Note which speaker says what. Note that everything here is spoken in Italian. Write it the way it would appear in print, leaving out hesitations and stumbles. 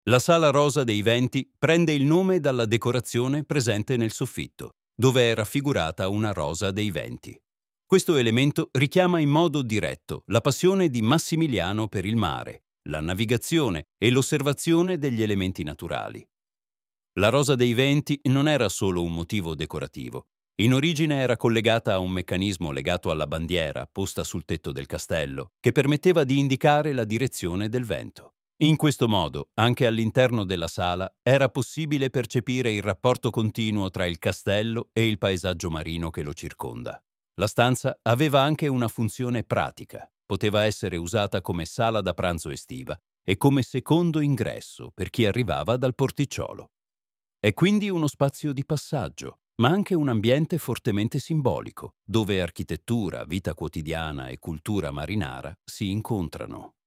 Speaker 1: La Sala Rosa dei Venti prende il nome dalla decorazione presente nel soffitto, dove è raffigurata una rosa dei venti. Questo elemento richiama in modo diretto la passione di Massimiliano per il mare, la navigazione e l'osservazione degli elementi naturali. La rosa dei venti non era solo un motivo decorativo. In origine era collegata a un meccanismo legato alla bandiera posta sul tetto del castello, che permetteva di indicare la direzione del vento. In questo modo, anche all'interno della sala, era possibile percepire il rapporto continuo tra il castello e il paesaggio marino che lo circonda. La stanza aveva anche una funzione pratica. Poteva essere usata come sala da pranzo estiva e come secondo ingresso per chi arrivava dal porticciolo. È quindi uno spazio di passaggio, ma anche un ambiente fortemente simbolico, dove architettura, vita quotidiana e cultura marinara si incontrano.